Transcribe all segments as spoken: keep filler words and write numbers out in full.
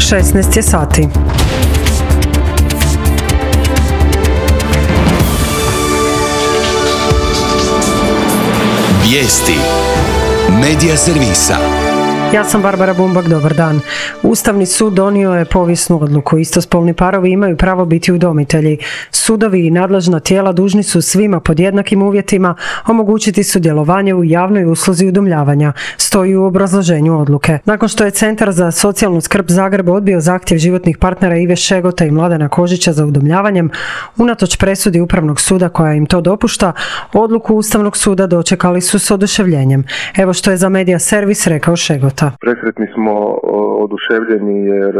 šesnaest je sati. Vijesti Medija servisa. Ja sam Barbara Bumbak, dobar dan. Ustavni sud donio je povijesnu odluku. Istospolni parovi imaju pravo biti udomitelji. Sudovi i nadležna tijela dužni su svima pod jednakim uvjetima omogućiti sudjelovanje u javnoj usluzi udomljavanja, stoji u obrazloženju odluke. Nakon što je Centar za socijalnu skrb Zagreb odbio zahtjev životnih partnera Ive Šegota i Mladena Kožića za udomljavanjem, unatoč presudi Upravnog suda koja im to dopušta, odluku Ustavnog suda dočekali su s oduševljenjem. Evo što je za Medija servis rekao Šegot. Presretni smo, oduševljeni jer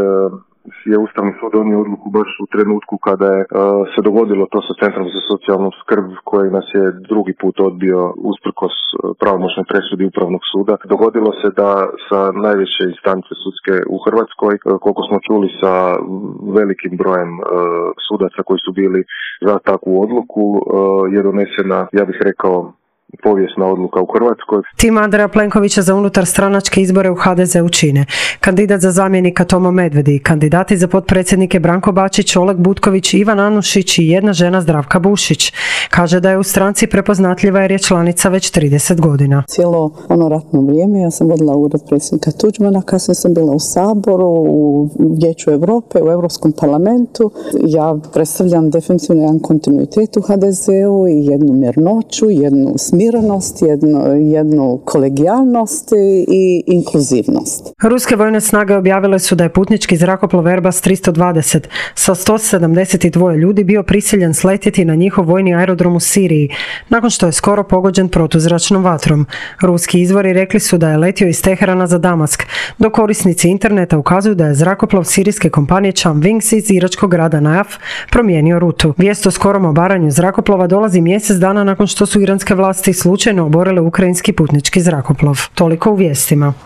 je Ustavni sud donio odluku baš u trenutku kada je se dogodilo to sa Centrom za socijalnu skrb koji nas je drugi put odbio usprkos pravomoćnoj presudi Upravnog suda. Dogodilo se da sa najviše instance sudske u Hrvatskoj, koliko smo čuli sa velikim brojem sudaca koji su bili za takvu odluku, je donesena, ja bih rekao, povijesna odluka u Hrvatskoj. Tim Andreja Plenkovića za unutar stranačke izbore u ha de zeu čine kandidat za zamjenika Tomo Medvedi, kandidati za potpredsjednike Branko Bačić, Oleg Butković, Ivan Anušić i jedna žena Zdravka Bušić. Kaže da je u stranci prepoznatljiva jer je članica već trideset godina. Cijelo ono ratno vrijeme ja sam vodila ured predsjednika Tuđmana, kasnije sam bila u Saboru, u Vijeću Europe, u Europskom parlamentu. Ja predstavljam definitivno jedan kontinuitet u ha de zeu i jednu mirnoću, jednu smirenost, jednu, jednu kolegijalnost i inkluzivnost. Ruske vojne snage objavile su da je putnički zrakoplov Airbus tristo dvadeset sa sto sedamdeset dva ljudi bio prisiljen sletjeti na njihov vojni aerodrom u Siriji, nakon što je skoro pogođen protuzračnom vatrom. Ruski izvori rekli su da je letio iz Teherana za Damask, dok korisnici interneta ukazuju da je zrakoplov sirijske kompanije Cham-Wings iz iračkog grada Najaf promijenio rutu. Vijest o skorom obaranju zrakoplova dolazi mjesec dana nakon što su iranske vlasti slučajno oborile ukrajinski putnički zrakoplov. Toliko u vijestima.